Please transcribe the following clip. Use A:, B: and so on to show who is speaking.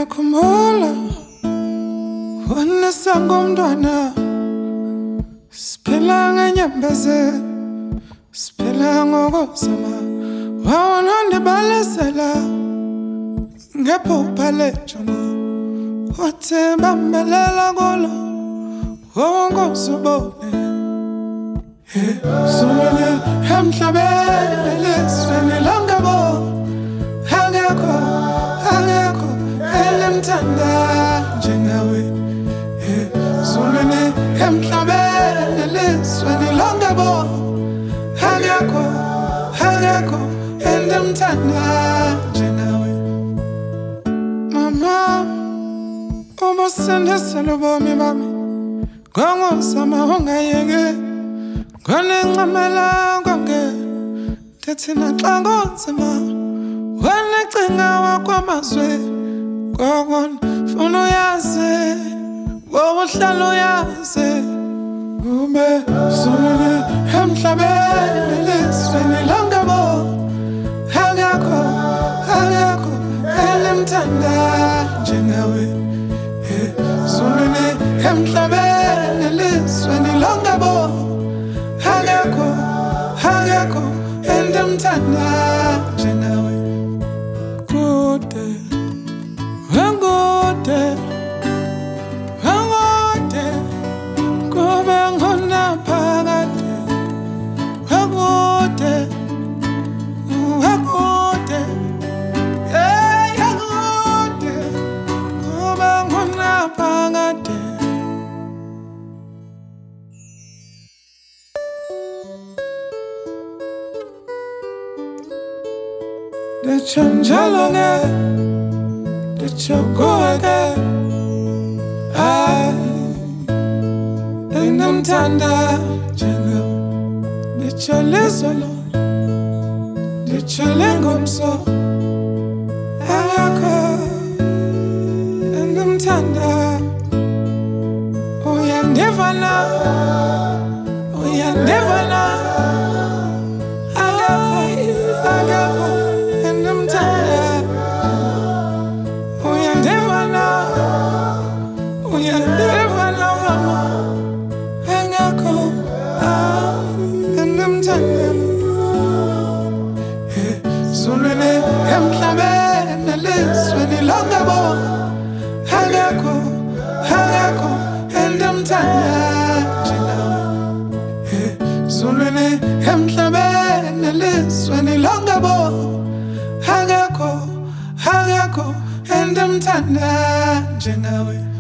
A: Ngiyakhumbula wanesangomntwana siphila ngenyembezi siphila ngokuzama wawunondibalisela ngephupha lenjongo uthi bambelela kulo wonkozubone Zulune emhlabeni elizweni langabo Angekho elimthanda njengawe Zulune emhlabeni elizweni langabo Angekho elimthanda njengawe Mama umusindisela ubomi bami ngongozama ungayeke Ngonencamela konke Thethina xa ngonzima Wanecinga wakwamazwe Kokon funa uyazi Wobuhlala uyazi Ube zulune emhlabeni elizweni langabo Angekho elimthanda njengawe Zulune emhlabeni elizweni langabo Angekho elimthanda njengawe Kude Kube ngona phakade Kude Kube ngona phakade Dechanjalonge, dechogoge, enamthanda njengawe, decholizolo, decholengomso, Angekho enamthanda, uyandivana, Angekho Uyandivana mama Angekho elimthanda Zulune emhlabeni elizweni langabo Angekho elimthanda njengawe Zulune emhlabeni elizweni langabo Angekho elimthanda njengawe